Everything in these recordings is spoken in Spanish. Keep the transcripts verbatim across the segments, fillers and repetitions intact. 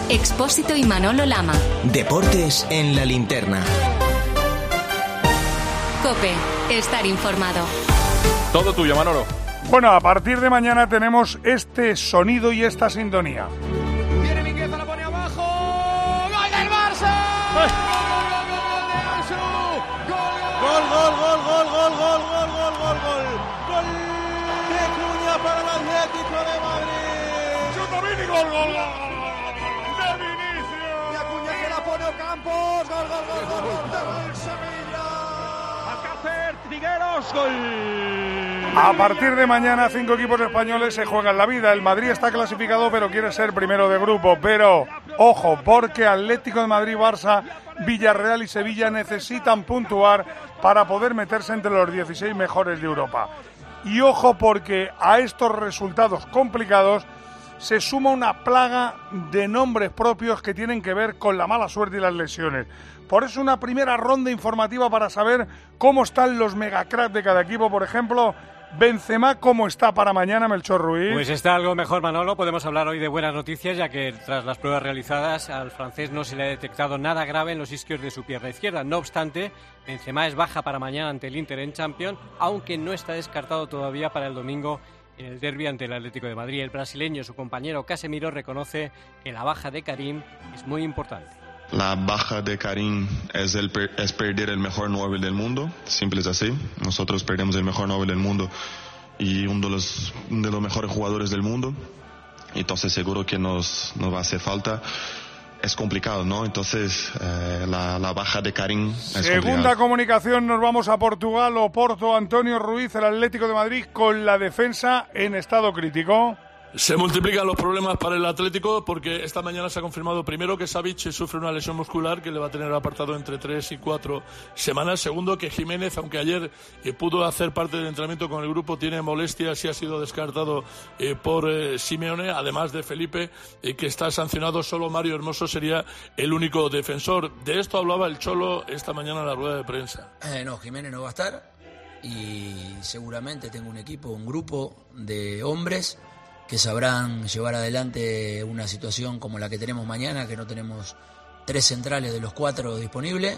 Expósito y Manolo Lama. Deportes en la linterna. COPE. Estar informado. Todo tuyo, Manolo. Bueno, a partir de mañana tenemos este sonido y esta sintonía. Viene Mingueza, la pone abajo. ¡Gol del Barça! Gol, gol, gol, gol, gol, gol, gol, gol, gol, gol. Gol de Cuña para el Atlético de Madrid. ¡Chuta Vini, gol, gol, gol! ¡De Vinicius! Y Acuña que la pone Ocampos. Gol, gol, gol, gol, gol del Sevilla. Alcácer, Trigueros, gol. A partir de mañana, cinco equipos españoles se juegan la vida. El Madrid está clasificado, pero quiere ser primero de grupo. Pero, ojo, porque Atlético de Madrid, Barça, Villarreal y Sevilla necesitan puntuar para poder meterse entre los dieciséis mejores de Europa. Y ojo, porque a estos resultados complicados se suma una plaga de nombres propios que tienen que ver con la mala suerte y las lesiones. Por eso una primera ronda informativa para saber cómo están los megacracks de cada equipo. Por ejemplo, Benzema, ¿cómo está para mañana, Melchor Ruiz? Pues está algo mejor, Manolo. Podemos hablar hoy de buenas noticias, ya que tras las pruebas realizadas al francés no se le ha detectado nada grave en los isquios de su pierna izquierda. No obstante, Benzema es baja para mañana ante el Inter en Champions, aunque no está descartado todavía para el domingo en el derbi ante el Atlético de Madrid. El brasileño, su compañero Casemiro, reconoce que la baja de Karim es muy importante. La baja de Karim es, el per, es perder el mejor nueve del mundo, simple es así. Nosotros perdemos el mejor nueve del mundo y uno de los, de los mejores jugadores del mundo. Entonces seguro que nos, nos va a hacer falta. Es complicado, ¿no? Entonces eh, la, la baja de Karim es Segunda complicada. comunicación, nos vamos a Portugal. Oporto, Antonio Ruiz, el Atlético de Madrid con la defensa en estado crítico. Se multiplican los problemas para el Atlético porque esta mañana se ha confirmado primero que Savic sufre una lesión muscular que le va a tener apartado entre tres y cuatro semanas. Segundo, que Jiménez, aunque ayer eh, pudo hacer parte del entrenamiento con el grupo, tiene molestias y ha sido descartado eh, por eh, Simeone. Además de Felipe, eh, que está sancionado, solo Mario Hermoso sería el único defensor. De esto hablaba el Cholo esta mañana en la rueda de prensa. Eh, no, Jiménez no va a estar y seguramente tengo un equipo, un grupo de hombres que sabrán llevar adelante una situación como la que tenemos mañana, que no tenemos tres centrales de los cuatro disponibles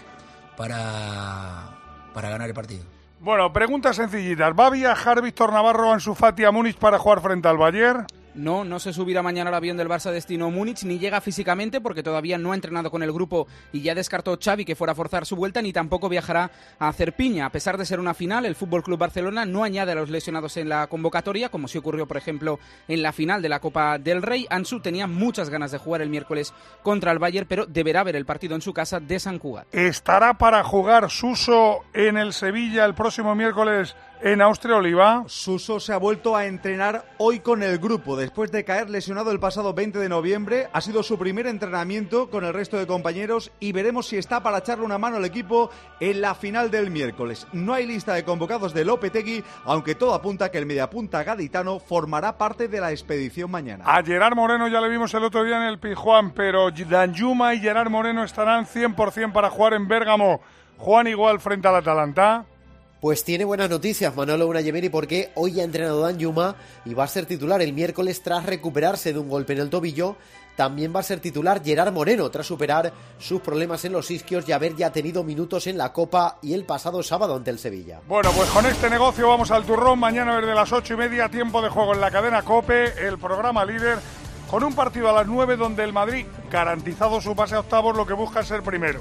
para, para ganar el partido. Bueno, preguntas sencillitas. ¿Va a viajar Víctor Navarro, Ansu Fati a Múnich para jugar frente al Bayern? No, no se subirá mañana al avión del Barça destino Múnich, ni llega físicamente porque todavía no ha entrenado con el grupo y ya descartó Xavi que fuera a forzar su vuelta, ni tampoco viajará a hacer piña. A pesar de ser una final, el F C Barcelona no añade a los lesionados en la convocatoria, como sí ocurrió, por ejemplo, en la final de la Copa del Rey. Ansu tenía muchas ganas de jugar el miércoles contra el Bayern, pero deberá ver el partido en su casa de San Cugat. ¿Estará para jugar Suso en el Sevilla el próximo miércoles en Austria, Oliva? Suso se ha vuelto a entrenar hoy con el grupo. Después de caer lesionado el pasado veinte de noviembre, ha sido su primer entrenamiento con el resto de compañeros y veremos si está para echarle una mano al equipo en la final del miércoles. No hay lista de convocados de Lopetegui, aunque todo apunta que el mediapunta gaditano formará parte de la expedición mañana. A Gerard Moreno ya le vimos el otro día en el Pizjuán, pero Danjuma y Gerard Moreno estarán cien por ciento para jugar en Bérgamo. Juan, igual frente al Atalanta. Pues tiene buenas noticias Manolo Unayemiri, porque hoy ha entrenado Danjuma y va a ser titular el miércoles tras recuperarse de un golpe en el tobillo. También va a ser titular Gerard Moreno tras superar sus problemas en los isquios y haber ya tenido minutos en la Copa y el pasado sábado ante el Sevilla. Bueno, pues con este negocio vamos al turrón. Mañana desde las ocho y media, tiempo de juego en la cadena COPE, el programa líder, con un partido a las nueve donde el Madrid, garantizado su pase a octavos, lo que busca es ser primero.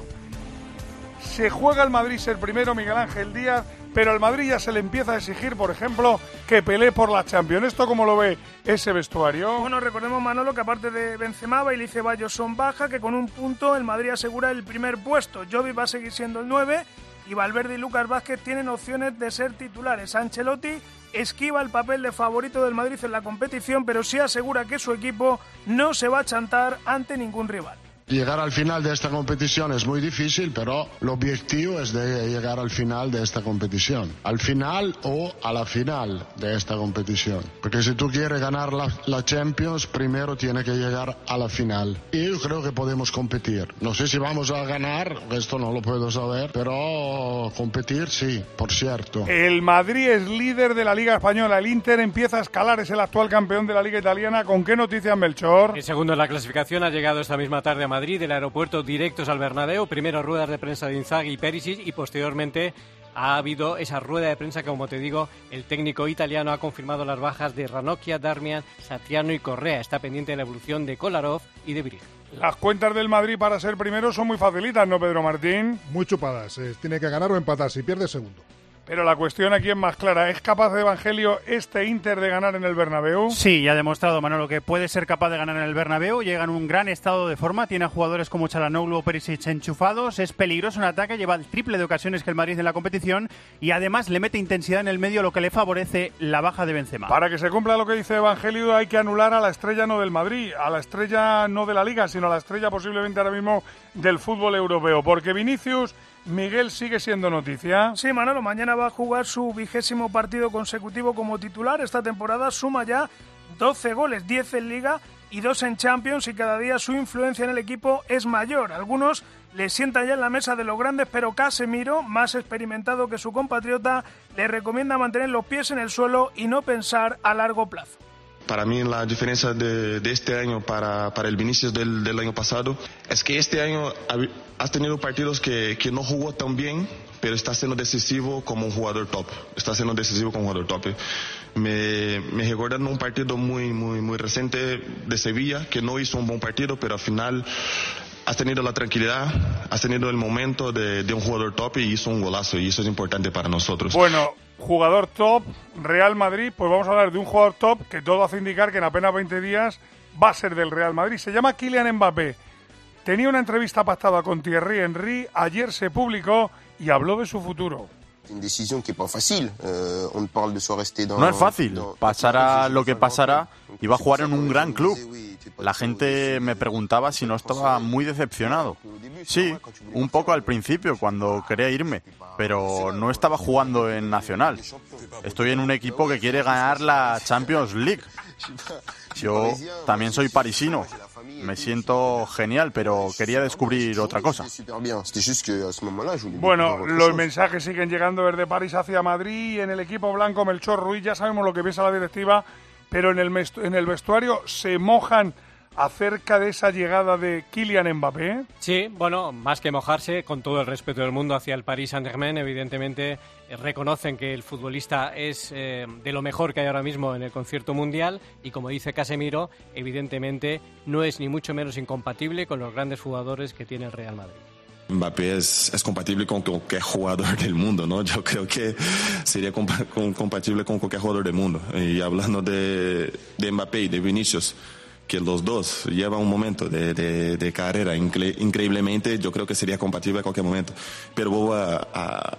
Se juega el Madrid ser primero, Miguel Ángel Díaz, pero al Madrid ya se le empieza a exigir, por ejemplo, que pelee por la Champions. ¿Esto cómo lo ve ese vestuario? Bueno, recordemos, Manolo, que aparte de Benzema, Bailey y Ceballos son baja, que con un punto el Madrid asegura el primer puesto. Jovic va a seguir siendo el nueve y Valverde y Lucas Vázquez tienen opciones de ser titulares. Ancelotti esquiva el papel de favorito del Madrid en la competición, pero sí asegura que su equipo no se va a chantar ante ningún rival. Llegar al final de esta competición es muy difícil, pero el objetivo es de llegar al final de esta competición. Al final o a la final de esta competición. Porque si tú quieres ganar la, la Champions, primero tiene que llegar a la final. Y yo creo que podemos competir. No sé si vamos a ganar, esto no lo puedo saber, pero competir sí, por cierto. El Madrid es líder de la Liga Española. El Inter empieza a escalar, es el actual campeón de la Liga Italiana. ¿Con qué noticias, Melchor? El segundo en la clasificación ha llegado esta misma tarde a Madrid, del aeropuerto directos al Bernabéu. Primero ruedas de prensa de Inzaghi y Perisic y posteriormente ha habido esa rueda de prensa que, como te digo, el técnico italiano ha confirmado las bajas de Ranocchia, Darmian, Satriano y Correa. Está pendiente de la evolución de Kolarov y de Brig. Las cuentas del Madrid para ser primero son muy facilitas, ¿no, Pedro Martín? Muy chupadas. Eh, tiene que ganar o empatar. Si pierde, segundo. Pero la cuestión aquí es más clara. ¿Es capaz de Evangelio este Inter de ganar en el Bernabéu? Sí, ya ha demostrado Manolo que puede ser capaz de ganar en el Bernabéu. Llega en un gran estado de forma. Tiene a jugadores como Çalhanoğlu o Perisic enchufados. Es peligroso en ataque. Lleva el triple de ocasiones que el Madrid en la competición. Y además le mete intensidad en el medio, lo que le favorece la baja de Benzema. Para que se cumpla lo que dice Evangelio, hay que anular a la estrella no del Madrid. A la estrella no de la Liga, sino a la estrella posiblemente ahora mismo del fútbol europeo. Porque Vinicius... Miguel, sigue siendo noticia. Sí, Manolo, mañana va a jugar su vigésimo partido consecutivo como titular. Esta temporada suma ya doce goles, diez en Liga y dos en Champions, y cada día su influencia en el equipo es mayor. Algunos le sientan ya en la mesa de los grandes, pero Casemiro, más experimentado que su compatriota, le recomienda mantener los pies en el suelo y no pensar a largo plazo. Para mí la diferencia de, de este año para, para el Vinicius del, del año pasado es que este año has tenido partidos que, que no jugó tan bien, pero está siendo decisivo como un jugador top. Está siendo decisivo como un jugador top. Me, me recordando un partido muy, muy, muy reciente de Sevilla, que no hizo un buen partido, pero al final has tenido la tranquilidad, has tenido el momento de, de un jugador top y hizo un golazo, y eso es importante para nosotros. Bueno, jugador top, Real Madrid, pues vamos a hablar de un jugador top que todo hace indicar que en apenas veinte días va a ser del Real Madrid. Se llama Kylian Mbappé. Tenía una entrevista pactada con Thierry Henry, ayer se publicó y habló de su futuro. No es fácil, pasará lo que pasará y va a jugar en un gran club. La gente me preguntaba si no estaba muy decepcionado. Sí, un poco al principio cuando quería irme, pero no estaba jugando en Nacional. Estoy en un equipo que quiere ganar la Champions League. Yo también soy parisino. Me siento genial, pero quería descubrir otra cosa. Bueno, los mensajes siguen llegando desde París hacia Madrid. En el equipo blanco, Melchor Ruiz, ya sabemos lo que piensa la directiva, pero en el, en el vestuario se mojan acerca de esa llegada de Kylian Mbappé. Sí, bueno, más que mojarse, con todo el respeto del mundo hacia el Paris Saint-Germain, evidentemente eh, reconocen que el futbolista es eh, de lo mejor que hay ahora mismo en el concierto mundial, y como dice Casemiro, evidentemente no es ni mucho menos incompatible con los grandes jugadores que tiene el Real Madrid. Mbappé es, es compatible con cualquier jugador del mundo, ¿no? Yo creo que sería compa- con, compatible con cualquier jugador del mundo. Y hablando de, de Mbappé y de Vinicius, que los dos llevan un momento de, de, de carrera incre- increíblemente, yo creo que sería compatible a cualquier momento. Pero voy a, a,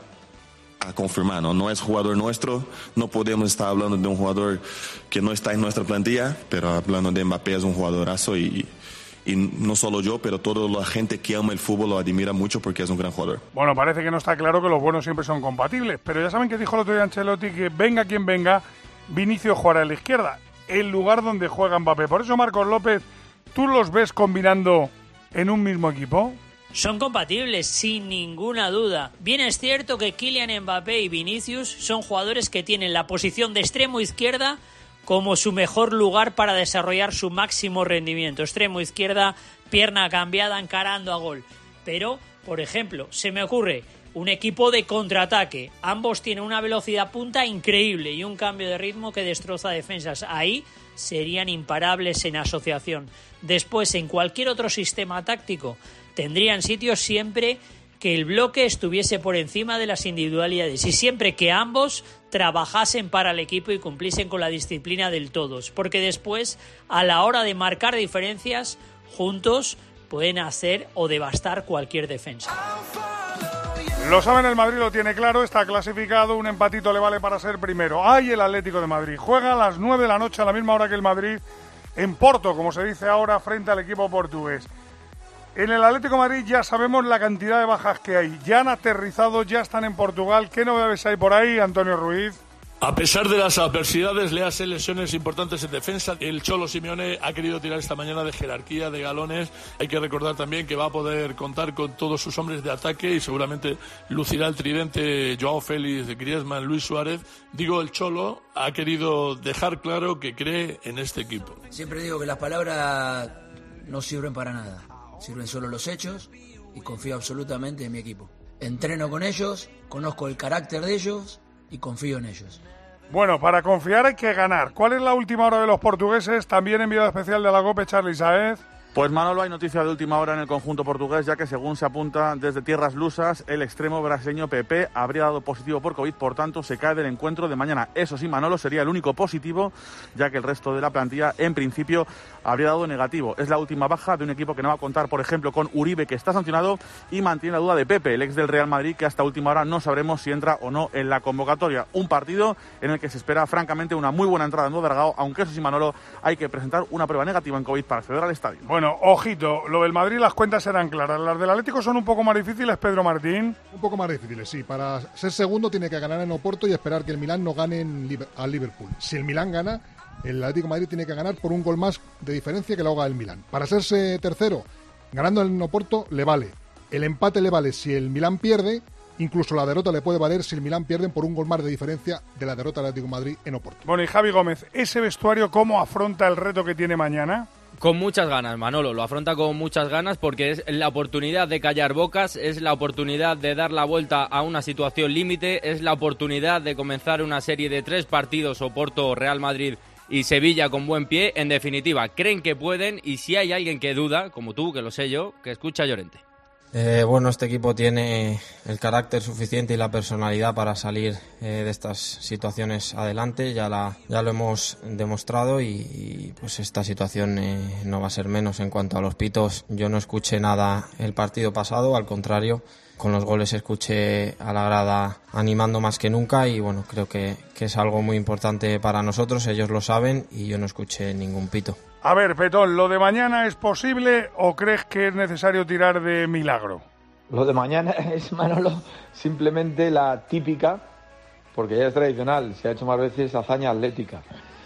a confirmar, ¿no? No es jugador nuestro, no podemos estar hablando de un jugador que no está en nuestra plantilla, pero hablando de Mbappé es un jugadorazo y, y no solo yo, pero toda la gente que ama el fútbol lo admira mucho porque es un gran jugador. Bueno, parece que no está claro que los buenos siempre son compatibles, pero ya saben que dijo el otro día Ancelotti que venga quien venga, Vinicius jugará a la izquierda, el lugar donde juega Mbappé. Por eso, Marcos López, ¿tú los ves combinando en un mismo equipo? Son compatibles, sin ninguna duda. Bien es cierto que Kylian Mbappé y Vinicius son jugadores que tienen la posición de extremo izquierda como su mejor lugar para desarrollar su máximo rendimiento. Extremo izquierda, pierna cambiada, encarando a gol. Pero, por ejemplo, se me ocurre un equipo de contraataque. Ambos tienen una velocidad punta increíble y un cambio de ritmo que destroza defensas. Ahí serían imparables en asociación. Después, en cualquier otro sistema táctico, tendrían sitio siempre que el bloque estuviese por encima de las individualidades y siempre que ambos trabajasen para el equipo y cumpliesen con la disciplina del todos. Porque después, a la hora de marcar diferencias, juntos pueden hacer o devastar cualquier defensa. Lo saben, el Madrid lo tiene claro, está clasificado, un empatito le vale para ser primero. ¡Ay, el Atlético de Madrid! Juega a las nueve de la noche, a la misma hora que el Madrid, en Porto, como se dice ahora, frente al equipo portugués. En el Atlético de Madrid ya sabemos la cantidad de bajas que hay. Ya han aterrizado, ya están en Portugal. ¿Qué novedades hay por ahí, Antonio Ruiz? A pesar de las adversidades, le hace lesiones importantes en defensa. El Cholo Simeone ha querido tirar esta mañana de jerarquía, de galones. Hay que recordar también que va a poder contar con todos sus hombres de ataque y seguramente lucirá el tridente Joao Félix, Griezmann, Luis Suárez. Digo, el Cholo ha querido dejar claro que cree en este equipo. Siempre digo que las palabras no sirven para nada. Sirven solo los hechos y confío absolutamente en mi equipo. Entreno con ellos, conozco el carácter de ellos y confío en ellos. Bueno, para confiar hay que ganar. ¿Cuál es la última hora de los portugueses? También enviado especial de la COPE, Charly Saez. Pues Manolo, hay noticia de última hora en el conjunto portugués, ya que según se apunta desde tierras lusas, el extremo brasileño Pepe habría dado positivo por COVID, por tanto se cae del encuentro de mañana. Eso sí, Manolo, sería el único positivo, ya que el resto de la plantilla, en principio, habría dado negativo. Es la última baja de un equipo que no va a contar, por ejemplo, con Uribe, que está sancionado, y mantiene la duda de Pepe, el ex del Real Madrid, que hasta última hora no sabremos si entra o no en la convocatoria. Un partido en el que se espera, francamente, una muy buena entrada en Dragao, aunque eso sí, Manolo, hay que presentar una prueba negativa en COVID para acceder al estadio. Bueno, ojito, lo del Madrid, las cuentas serán claras. Las del Atlético son un poco más difíciles, Pedro Martín. Un poco más difíciles, sí. Para ser segundo tiene que ganar en Oporto y esperar que el Milán no gane en Liber- al Liverpool. Si el Milán gana, el Atlético de Madrid tiene que ganar por un gol más de diferencia que lo haga el Milán. Para serse tercero, ganando en Oporto, le vale. El empate le vale si el Milán pierde. Incluso la derrota le puede valer si el Milán pierde por un gol más de diferencia de la derrota del Atlético de Madrid en Oporto. Bueno, y Javi Gómez, ¿ese vestuario cómo afronta el reto que tiene mañana? Con muchas ganas, Manolo, lo afronta con muchas ganas porque es la oportunidad de callar bocas, es la oportunidad de dar la vuelta a una situación límite, es la oportunidad de comenzar una serie de tres partidos, Oporto, Real Madrid y Sevilla, con buen pie. En definitiva, creen que pueden, y si hay alguien que duda, como tú, que lo sé yo, que escucha a Llorente. Eh, bueno, este equipo tiene el carácter suficiente y la personalidad para salir eh, de estas situaciones adelante, ya, la, ya lo hemos demostrado y, y pues esta situación eh, no va a ser menos. En cuanto a los pitos, yo no escuché nada el partido pasado, al contrario, con los goles escuché a la grada animando más que nunca y bueno, creo que, que es algo muy importante para nosotros, ellos lo saben y yo no escuché ningún pito. A ver, Petón, ¿lo de mañana es posible o crees que es necesario tirar de milagro? Lo de mañana es, Manolo, simplemente la típica, porque ya es tradicional, se ha hecho más veces, hazaña atlética.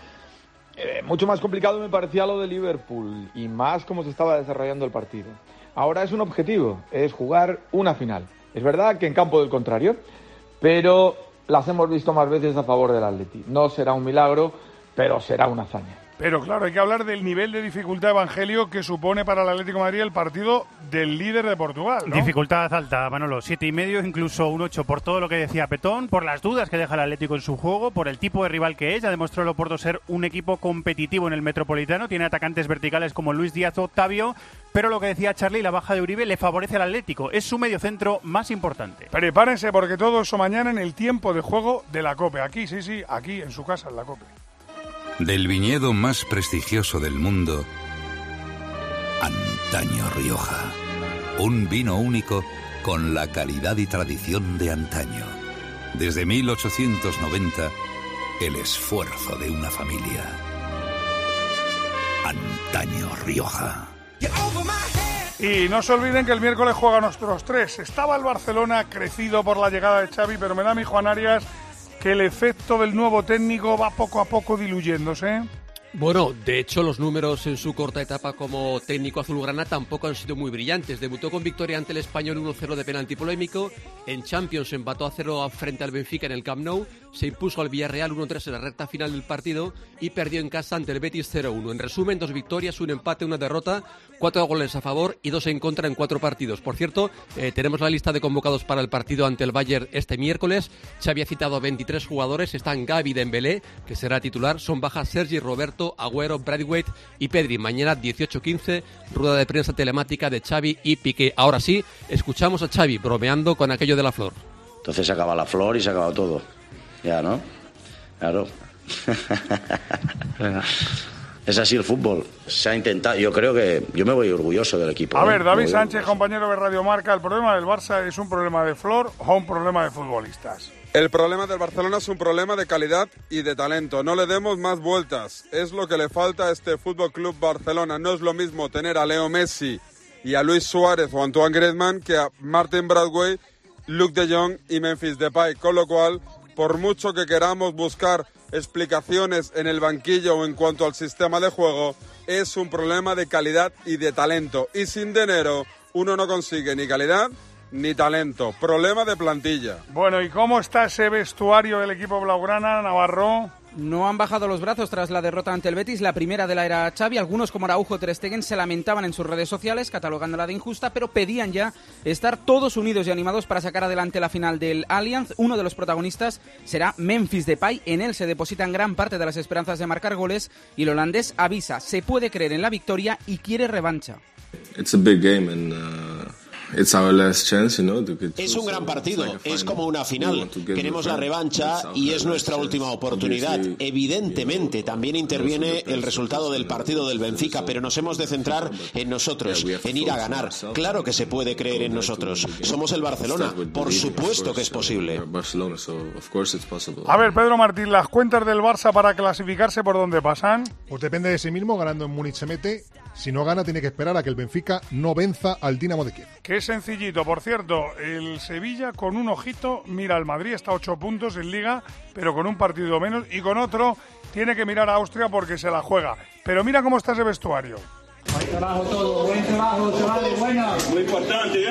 Eh, mucho más complicado me parecía lo de Liverpool y más cómo se estaba desarrollando el partido. Ahora es un objetivo, es jugar una final. Es verdad que en campo del contrario, pero las hemos visto más veces a favor del Atleti. No será un milagro, pero será una hazaña. Pero claro, hay que hablar del nivel de dificultad, Evangelio, que supone para el Atlético de Madrid el partido del líder de Portugal, ¿no? Dificultad alta, Manolo, siete y medio, incluso un ocho, por todo lo que decía Petón, por las dudas que deja el Atlético en su juego, por el tipo de rival que es. Ya demostró el Oporto ser un equipo competitivo en el Metropolitano, tiene atacantes verticales como Luis Díaz o Octavio, pero lo que decía Charly, la baja de Uribe le favorece al Atlético, es su mediocentro más importante. Prepárense porque todo eso mañana en el tiempo de juego de la COPE, aquí, sí, sí, aquí en su casa, en la COPE. Del viñedo más prestigioso del mundo, Antaño Rioja. Un vino único con la calidad y tradición de antaño. Desde mil ochocientos noventa, el esfuerzo de una familia. Antaño Rioja. Y no se olviden que el miércoles juegan nuestros tres. Estaba el Barcelona crecido por la llegada de Xavi, pero me da mi Juan Arias que el efecto del nuevo técnico va poco a poco diluyéndose. Bueno, de hecho los números en su corta etapa como técnico azulgrana tampoco han sido muy brillantes. Debutó con victoria ante el Español uno cero de penalti polémico, en Champions empató a cero frente al Benfica en el Camp Nou, se impuso al Villarreal uno tres en la recta final del partido y perdió en casa ante el Betis cero uno. En resumen, dos victorias, un empate, una derrota, cuatro goles a favor y dos en contra en cuatro partidos. Por cierto, eh, tenemos la lista de convocados para el partido ante el Bayern este miércoles. Xavi ha citado a veintitrés jugadores, están Gavi, Dembélé, que será titular, son bajas Sergi, Roberto, Agüero, Braithwaite y Pedri. Mañana dieciocho quince, rueda de prensa telemática de Xavi y Piqué. Ahora sí, escuchamos a Xavi bromeando con aquello de la flor. Entonces se acaba la flor y se acaba todo. Ya, ¿no? Claro. Es así el fútbol. Se ha intentado. Yo creo que yo me voy orgulloso del equipo. A ¿eh? ver, David Muy Sánchez, compañero de Radio Marca, ¿el problema del Barça es un problema de flor o un problema de futbolistas? El problema del Barcelona es un problema de calidad y de talento. No le demos más vueltas. Es lo que le falta a este Fútbol Club Barcelona. No es lo mismo tener a Leo Messi y a Luis Suárez o Antoine Griezmann que a Martin Braithwaite, Luke de Jong y Memphis Depay, con lo cual, por mucho que queramos buscar explicaciones en el banquillo o en cuanto al sistema de juego, es un problema de calidad y de talento, y sin dinero uno no consigue ni calidad ni talento, problema de plantilla. Bueno, ¿y cómo está ese vestuario del equipo blaugrana, Navarro? No han bajado los brazos tras la derrota ante el Betis, la primera de la era Xavi. Algunos, como Araujo o Ter Stegen, se lamentaban en sus redes sociales, catalogándola de injusta, pero pedían ya estar todos unidos y animados para sacar adelante la final del Allianz. Uno de los protagonistas será Memphis Depay. En él se depositan gran parte de las esperanzas de marcar goles y el holandés avisa, se puede creer en la victoria y quiere revancha. It's a big game and, uh... It's our last chance, you know, es un gran partido, es como una final. Queremos la revancha y es nuestra última oportunidad. Evidentemente, también interviene el resultado del partido del Benfica, pero nos hemos de centrar en nosotros, en ir a ganar. Claro que se puede creer en nosotros. Somos el Barcelona, por supuesto que es posible. A ver, Pedro Martín, ¿las cuentas del Barça para clasificarse por dónde pasan? Pues depende de sí mismo, ganando en Múnich se mete. Si no gana, tiene que esperar a que el Benfica no venza al Dinamo de Kiev. Qué sencillito. Por cierto, el Sevilla con un ojito mira al Madrid, está a ocho puntos en Liga, pero con un partido menos, y con otro tiene que mirar a Austria porque se la juega. Pero mira cómo está ese vestuario. Buen trabajo todo, buen trabajo, chavales, bueno. Muy importante,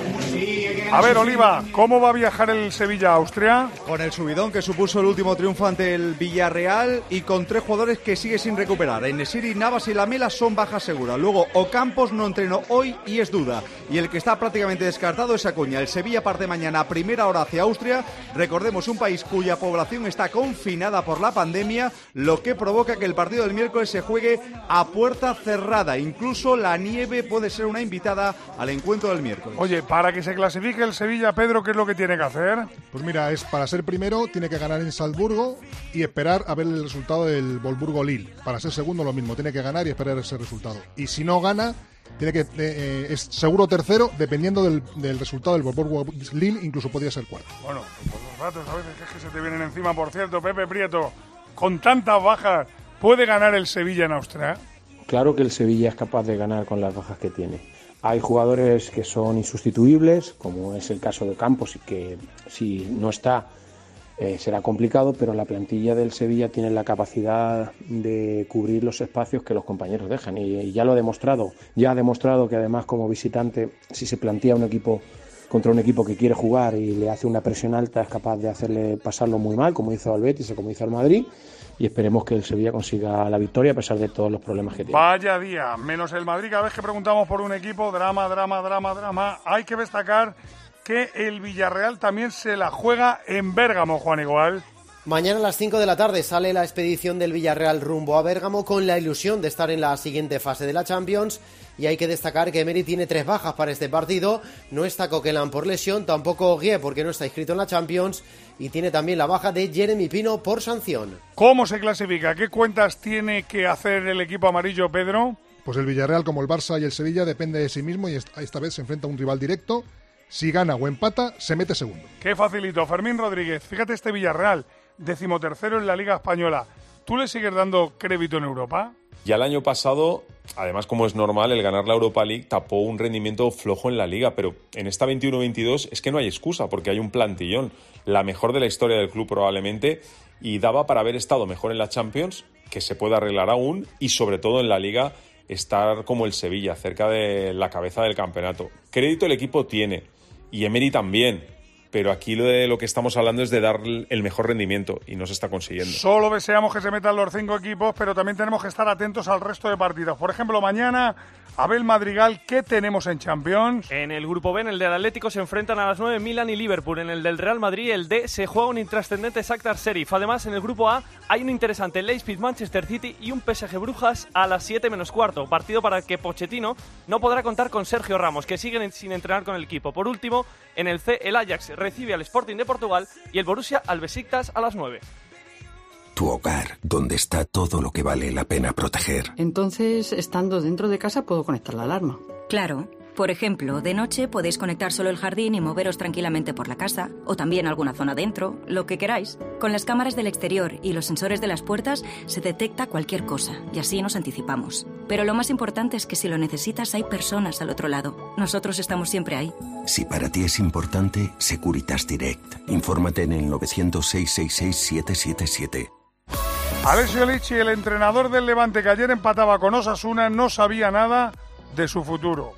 ¿eh? A ver, Oliva, ¿cómo va a viajar el Sevilla a Austria? Con el subidón que supuso el último triunfo ante el Villarreal y con tres jugadores que sigue sin recuperar. En-Nesyri, Navas y Lamela son bajas seguras. Luego, Ocampos no entrenó hoy y es duda. Y el que está prácticamente descartado es Acuña. El Sevilla parte mañana a primera hora hacia Austria. Recordemos, un país cuya población está confinada por la pandemia, lo que provoca que el partido del miércoles se juegue a puerta cerrada. Incluso la nieve puede ser una invitada al encuentro del miércoles. Oye, para que se clasifique el Sevilla, Pedro, ¿qué es lo que tiene que hacer? Pues mira, es para ser primero, tiene que ganar en Salzburgo y esperar a ver el resultado del Wolfsburgo-Lille. Para ser segundo lo mismo, tiene que ganar y esperar ese resultado. Y si no gana, tiene que eh, es seguro tercero, dependiendo del, del resultado del Wolfsburgo-Lille, incluso podría ser cuarto. Bueno, pues los datos a veces es que se te vienen encima. Por cierto, Pepe Prieto, con tantas bajas, ¿puede ganar el Sevilla en Austria? Claro que el Sevilla es capaz de ganar con las bajas que tiene. Hay jugadores que son insustituibles, como es el caso de Campos, y que si no está eh, será complicado, pero la plantilla del Sevilla tiene la capacidad de cubrir los espacios que los compañeros dejan. Y, y ya lo ha demostrado. Ya ha demostrado que además como visitante, si se plantea un equipo contra un equipo que quiere jugar y le hace una presión alta, es capaz de hacerle pasarlo muy mal, como hizo al Betis o como hizo al Madrid. Y esperemos que el Sevilla consiga la victoria a pesar de todos los problemas que tiene. Vaya día, menos el Madrid. Cada vez que preguntamos por un equipo, drama, drama, drama, drama. Hay que destacar que el Villarreal también se la juega en Bérgamo, Juan Igual. Mañana a las cinco de la tarde sale la expedición del Villarreal rumbo a Bérgamo con la ilusión de estar en la siguiente fase de la Champions. Y hay que destacar que Emery tiene tres bajas para este partido. No está Coquelin por lesión, tampoco Guié porque no está inscrito en la Champions. Y tiene también la baja de Jeremy Pino por sanción. ¿Cómo se clasifica? ¿Qué cuentas tiene que hacer el equipo amarillo, Pedro? Pues el Villarreal, como el Barça y el Sevilla, depende de sí mismo y esta vez se enfrenta a un rival directo. Si gana o empata, se mete segundo. Qué facilito. Fermín Rodríguez, fíjate este Villarreal, decimotercero en la Liga Española. ¿Tú le sigues dando crédito en Europa? Ya el año pasado, además como es normal, el ganar la Europa League tapó un rendimiento flojo en la Liga, pero en esta veintiuno veintidós es que no hay excusa porque hay un plantillón, la mejor de la historia del club probablemente, y daba para haber estado mejor en la Champions, que se puede arreglar aún, y sobre todo en la Liga estar como el Sevilla, cerca de la cabeza del campeonato. Crédito el equipo tiene, y Emery también, pero aquí lo, de lo que estamos hablando es de dar el mejor rendimiento y no se está consiguiendo. Solo deseamos que se metan los cinco equipos, pero también tenemos que estar atentos al resto de partidos. Por ejemplo, mañana, Abel Madrigal, ¿qué tenemos en Champions? En el grupo B, en el del Atlético, se enfrentan a las nueve Milan y Liverpool. En el del Real Madrid, el D, se juega un intrascendente Shakhtar Sheriff. Además, en el grupo A hay un interesante Leipzig-Manchester City y un P S G Brujas a las siete menos cuarto. Partido para el que Pochettino no podrá contar con Sergio Ramos, que sigue sin entrenar con el equipo. Por último, en el C, el Ajax recibe al Sporting de Portugal y el Borussia al Besiktas a las nueve. Tu hogar, donde está todo lo que vale la pena proteger. Entonces, estando dentro de casa, puedo conectar la alarma. Claro. Por ejemplo, de noche podéis conectar solo el jardín y moveros tranquilamente por la casa, o también alguna zona dentro, lo que queráis. Con las cámaras del exterior y los sensores de las puertas se detecta cualquier cosa y así nos anticipamos. Pero lo más importante es que si lo necesitas hay personas al otro lado. Nosotros estamos siempre ahí. Si para ti es importante, Securitas Direct. Infórmate en el novecientos, seiscientos sesenta y seis, siete siete siete. Alessio Lichi, el entrenador del Levante que ayer empataba con Osasuna, no sabía nada de su futuro.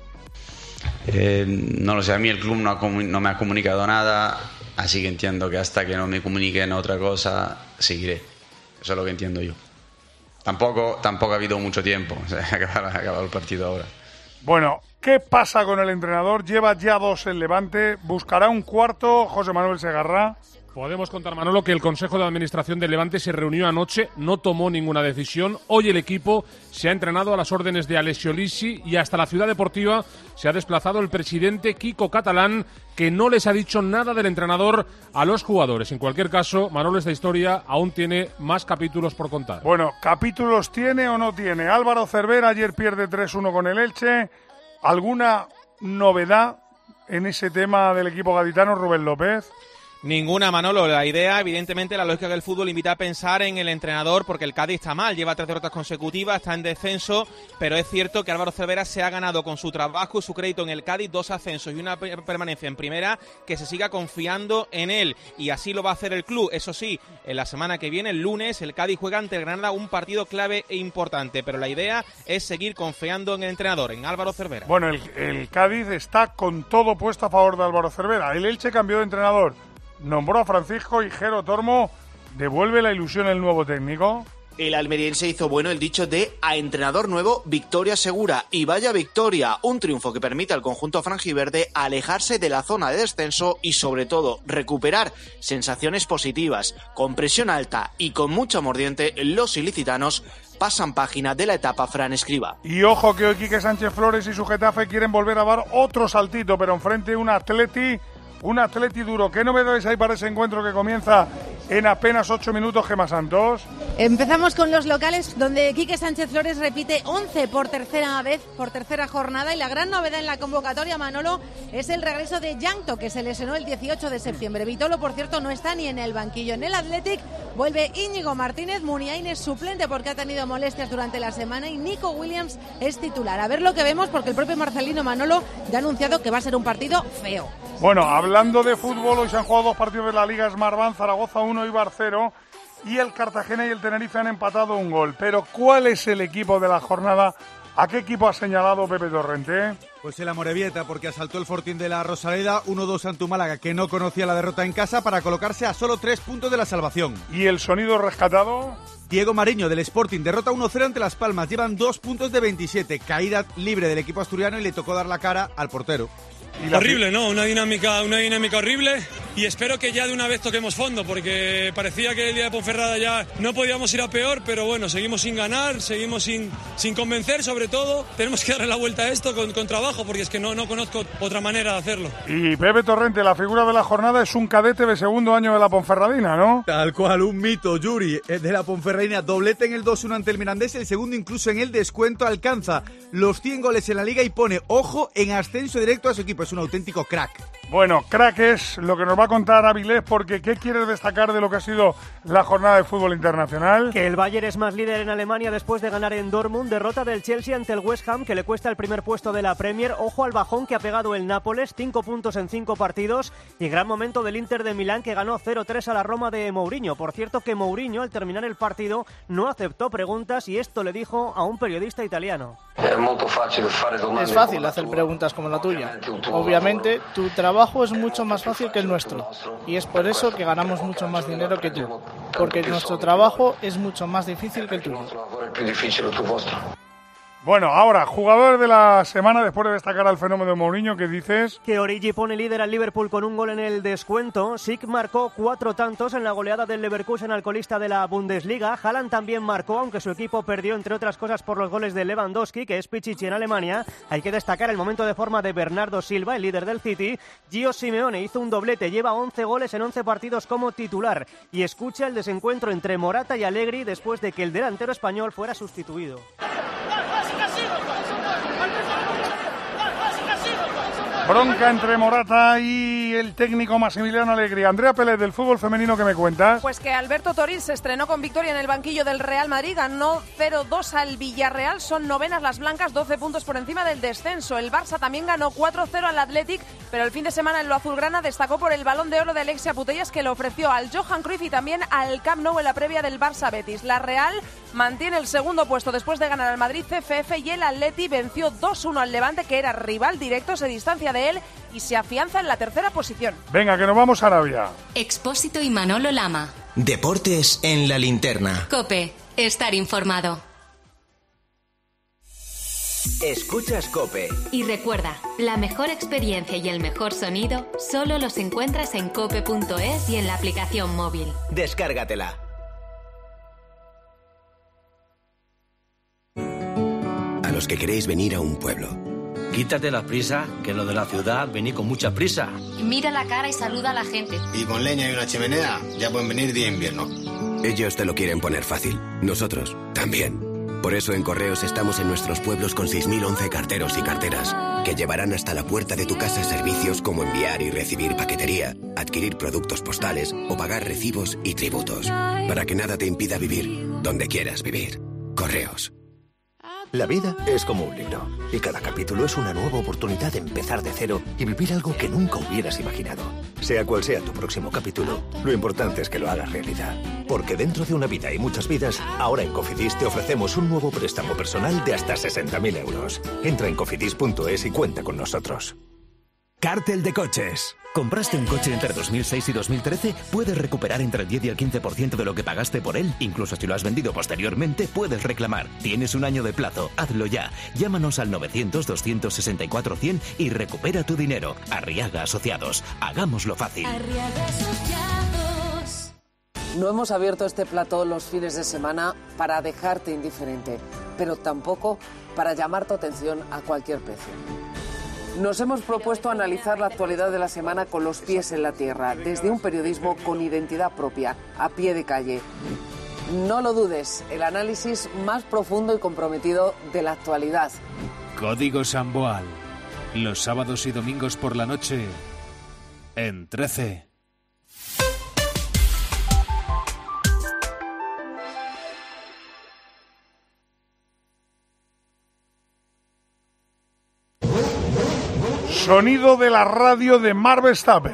Eh, no lo sé, a mí el club no, ha comun- no me ha comunicado nada, así que entiendo que hasta que no me comuniquen otra cosa, seguiré. Eso es lo que entiendo yo. Tampoco, tampoco ha habido mucho tiempo, o sea, ha acabado, ha acabado el partido ahora. Bueno, ¿qué pasa con el entrenador? Lleva ya dos el Levante, buscará un cuarto, José Manuel Segarra. Podemos contar, Manolo, que el Consejo de Administración del Levante se reunió anoche, no tomó ninguna decisión. Hoy el equipo se ha entrenado a las órdenes de Alessio Lichi y hasta la Ciudad Deportiva se ha desplazado el presidente Quico Catalán, que no les ha dicho nada del entrenador a los jugadores. En cualquier caso, Manolo, esta historia aún tiene más capítulos por contar. Bueno, ¿capítulos tiene o no tiene? Álvaro Cervera ayer pierde tres uno con el Elche. ¿Alguna novedad en ese tema del equipo gaditano, Rubén López? Ninguna, Manolo. La idea, evidentemente, la lógica del fútbol invita a pensar en el entrenador porque el Cádiz está mal, lleva tres derrotas consecutivas, está en descenso, pero es cierto que Álvaro Cervera se ha ganado con su trabajo y su crédito en el Cádiz dos ascensos y una permanencia en primera, que se siga confiando en él y así lo va a hacer el club. Eso sí, en la semana que viene, el lunes, el Cádiz juega ante el Granada, un partido clave e importante, pero la idea es seguir confiando en el entrenador, en Álvaro Cervera. Bueno, el, el Cádiz está con todo puesto a favor de Álvaro Cervera. El Elche cambió de entrenador. Nombró a Francisco Higuero Tormo. ¿Devuelve la ilusión el nuevo técnico? El almeriense hizo bueno el dicho de a entrenador nuevo, victoria segura. Y vaya victoria, un triunfo que permite al conjunto franjiverde alejarse de la zona de descenso y sobre todo recuperar sensaciones positivas. Con presión alta y con mucho mordiente, los ilicitanos pasan página de la etapa Fran Escribá. Y ojo que hoy Quique Sánchez Flores y su Getafe quieren volver a dar otro saltito, pero enfrente un Atleti... Un Atleti duro. ¿Qué novedades hay para ese encuentro que comienza en apenas ocho minutos, Gemma Santos? Empezamos con los locales, donde Quique Sánchez Flores repite once por tercera vez, por tercera jornada, y la gran novedad en la convocatoria, Manolo, es el regreso de Llanto, que se lesionó el dieciocho de septiembre. Vitolo, por cierto, no está ni en el banquillo. En el Athletic vuelve Íñigo Martínez, Muniain es suplente porque ha tenido molestias durante la semana y Nico Williams es titular. A ver lo que vemos, porque el propio Marcelino, Manolo, ya ha anunciado que va a ser un partido feo. Bueno, hablando de fútbol, hoy se han jugado dos partidos de la Liga Smartbank, Zaragoza uno y Bar cero, y el Cartagena y el Tenerife han empatado un gol. Pero ¿cuál es el equipo de la jornada? ¿A qué equipo ha señalado Pepe Torrente? Pues el Amorebieta, porque asaltó el Fortín de la Rosaleda uno dos ante un Málaga, que no conocía la derrota en casa, para colocarse a solo tres puntos de la salvación. ¿Y el sonido rescatado? Diego Mariño, del Sporting, derrota uno cero ante Las Palmas. Llevan dos puntos de veintisiete. Caída libre del equipo asturiano y le tocó dar la cara al portero. Horrible, ¿no? Una dinámica, una dinámica horrible y espero que ya de una vez toquemos fondo porque parecía que el día de Ponferrada ya no podíamos ir a peor, pero bueno, seguimos sin ganar, seguimos sin, sin convencer, sobre todo tenemos que darle la vuelta a esto con, con trabajo porque es que no, no conozco otra manera de hacerlo. Y Pepe Torrente, la figura de la jornada es un cadete de segundo año de la Ponferradina, ¿no? Tal cual, un mito, Yuri, de la Ponferradina, doblete en el dos uno ante el Mirandés, el segundo incluso en el descuento alcanza los cien goles en la Liga y pone, ojo, en ascenso directo a su equipo. Es un auténtico crack. Bueno, crack es lo que nos va a contar Avilés, porque ¿qué quieres destacar de lo que ha sido la jornada de fútbol internacional? Que el Bayern es más líder en Alemania después de ganar en Dortmund, derrota del Chelsea ante el West Ham, que le cuesta el primer puesto de la Premier. Ojo al bajón que ha pegado el Nápoles, cinco puntos en cinco partidos, y gran momento del Inter de Milán, que ganó cero tres a la Roma de Mourinho. Por cierto, que Mourinho, al terminar el partido, no aceptó preguntas, y esto le dijo a un periodista italiano. Es fácil hacer preguntas como la tuya. Obviamente, tu trabajo es mucho más fácil que el nuestro. Y es por eso que ganamos mucho más dinero que tú. Porque nuestro trabajo es mucho más difícil que el tuyo. Bueno, ahora, jugador de la semana, después de destacar al fenómeno de Mourinho, ¿qué dices? Que Origi pone líder al Liverpool con un gol en el descuento. Sik marcó cuatro tantos en la goleada del Leverkusen al colista de la Bundesliga. Haaland también marcó, aunque su equipo perdió, entre otras cosas, por los goles de Lewandowski, que es Pichichi en Alemania. Hay que destacar el momento de forma de Bernardo Silva, el líder del City. Gio Simeone hizo un doblete, lleva once goles en once partidos como titular. Y escucha el desencuentro entre Morata y Allegri después de que el delantero español fuera sustituido. Bronca entre Morata y el técnico Massimiliano Allegri. Andrea Pérez, del fútbol femenino, ¿qué me cuentas? Pues que Alberto Toril se estrenó con victoria en el banquillo del Real Madrid, ganó cero dos al Villarreal, son novenas las blancas, doce puntos por encima del descenso. El Barça también ganó cuatro cero al Athletic, pero el fin de semana en lo azulgrana destacó por el Balón de Oro de Alexia Putellas, que le ofreció al Johan Cruyff y también al Camp Nou en la previa del Barça Betis. La Real mantiene el segundo puesto después de ganar al Madrid C F F y el Atleti venció dos uno al Levante, que era rival directo, se distancia de él y se afianza en la tercera posición. Venga, que nos vamos a Arabia. Expósito y Manolo Lama. Deportes en la linterna. COPE, estar informado. Escuchas COPE. Y recuerda, la mejor experiencia y el mejor sonido solo los encuentras en cope punto es y en la aplicación móvil. Descárgatela. A los que queréis venir a un pueblo. Quítate la prisa, que lo de la ciudad vení con mucha prisa. Mira la cara y saluda a la gente. Y con leña y una chimenea ya pueden venir día invierno. Ellos te lo quieren poner fácil. Nosotros también. Por eso en Correos estamos en nuestros pueblos con seis mil once carteros y carteras que llevarán hasta la puerta de tu casa servicios como enviar y recibir paquetería, adquirir productos postales o pagar recibos y tributos. Para que nada te impida vivir donde quieras vivir. Correos. La vida es como un libro, y cada capítulo es una nueva oportunidad de empezar de cero y vivir algo que nunca hubieras imaginado. Sea cual sea tu próximo capítulo, lo importante es que lo hagas realidad. Porque dentro de una vida y muchas vidas, ahora en Cofidis te ofrecemos un nuevo préstamo personal de hasta sesenta mil euros. Entra en cofidis punto es y cuenta con nosotros. Cártel de coches. ¿Compraste un coche entre dos mil seis y dos mil trece? Puedes recuperar entre el diez y el quince por ciento de lo que pagaste por él. Incluso si lo has vendido posteriormente, puedes reclamar. Tienes un año de plazo. Hazlo ya. Llámanos al novecientos, doscientos sesenta y cuatro, cien y recupera tu dinero. Arriaga Asociados. Hagámoslo fácil. Arriaga Asociados. No hemos abierto este plató los fines de semana para dejarte indiferente, pero tampoco para llamar tu atención a cualquier precio. Nos hemos propuesto analizar la actualidad de la semana con los pies en la tierra, desde un periodismo con identidad propia, a pie de calle. No lo dudes, el análisis más profundo y comprometido de la actualidad. Código Samboal, los sábados y domingos por la noche, en trece. Sonido de la radio de Max Verstappen.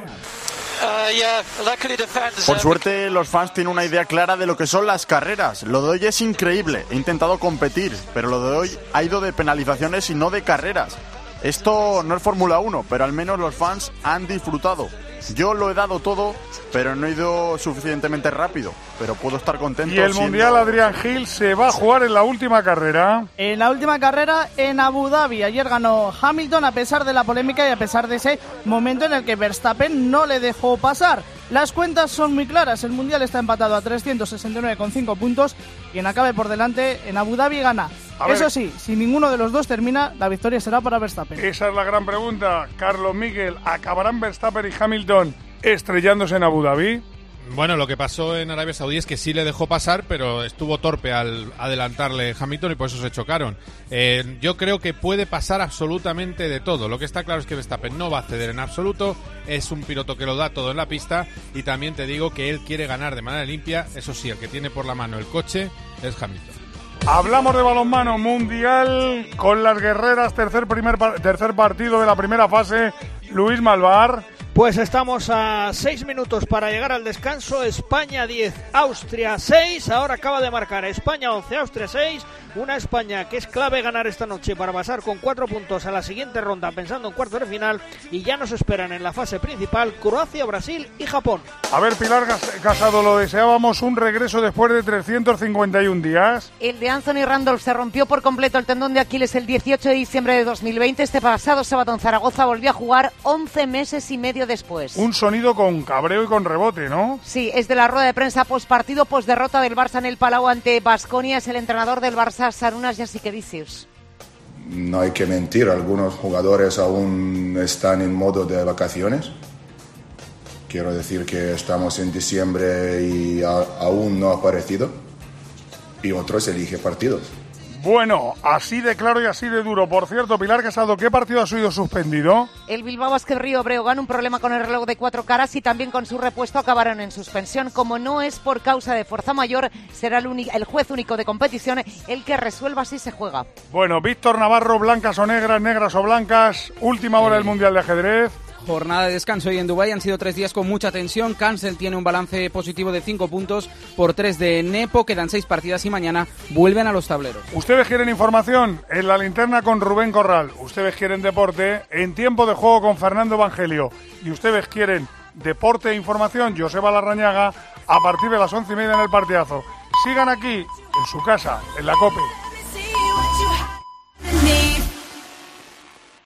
Por suerte, los fans tienen una idea clara de lo que son las carreras. Lo de hoy es increíble. He intentado competir, pero lo de hoy ha ido de penalizaciones y no de carreras. Esto no es Fórmula uno, pero al menos los fans han disfrutado. Yo lo he dado todo, pero no he ido suficientemente rápido. Pero puedo estar contento. Y el siendo... Mundial, Adrián Gil, se va a jugar en la última carrera. En la última carrera en Abu Dhabi. Ayer ganó Hamilton a pesar de la polémica y a pesar de ese momento en el que Verstappen no le dejó pasar. Las cuentas son muy claras. El Mundial está empatado a trescientos sesenta y nueve con cinco puntos. Quien acabe por delante en Abu Dhabi gana. Eso sí, si ninguno de los dos termina, la victoria será para Verstappen. Esa es la gran pregunta. Carlos Miguel, ¿acabarán Verstappen y Hamilton estrellándose en Abu Dhabi? Bueno, lo que pasó en Arabia Saudí es que sí le dejó pasar, pero estuvo torpe al adelantarle Hamilton y por eso se chocaron. Eh, yo creo que puede pasar absolutamente de todo. Lo que está claro es que Verstappen no va a ceder en absoluto. Es un piloto que lo da todo en la pista y también te digo que él quiere ganar de manera limpia. Eso sí, el que tiene por la mano el coche es Hamilton. Hablamos de balonmano mundial con las guerreras, tercer, primer, tercer partido de la primera fase. Luis Malvar. Pues estamos a seis minutos para llegar al descanso. España diez, Austria seis. Ahora acaba de marcar España once, Austria seis. Una España que es clave ganar esta noche para pasar con cuatro puntos a la siguiente ronda pensando en cuartos de final. Y ya nos esperan en la fase principal Croacia, Brasil y Japón. A ver, Pilar Casado, lo deseábamos, un regreso después de trescientos cincuenta y un días. El de Anthony Randolph se rompió por completo el tendón de Aquiles el dieciocho de diciembre de dos mil veinte. Este pasado sábado en Zaragoza volvió a jugar once meses y medio después. Un sonido con cabreo y con rebote, ¿no? Sí, es de la rueda de prensa post-partido, post-derrota del Barça en el Palau ante Baskonia. Es el entrenador del Barça, Sarunas Jasikevičius. No hay que mentir, algunos jugadores aún están en modo de vacaciones. Quiero decir que estamos en diciembre y a, aún no ha aparecido. Y otros eligen partidos. Bueno, así de claro y así de duro. Por cierto, Pilar Casado, ¿qué partido ha sido suspendido? El Bilbao Basket Río Breogán, un problema con el reloj de cuatro caras y también con su repuesto acabaron en suspensión. Como no es por causa de fuerza mayor, será el, uni- el juez único de competición el que resuelva si se juega. Bueno, Víctor Navarro, blancas o negras, negras o blancas, última hora del Mundial de Ajedrez. Jornada de descanso hoy en Dubái, han sido tres días con mucha tensión. Cancel tiene un balance positivo de cinco puntos por tres de Nepo, quedan seis partidas y mañana vuelven a los tableros. Ustedes quieren información en La Linterna con Rubén Corral, ustedes quieren deporte en Tiempo de Juego con Fernando Evangelio y ustedes quieren deporte e información, Joseba Larrañaga, a partir de las once y media en el partidazo. Sigan aquí, en su casa, en la COPE.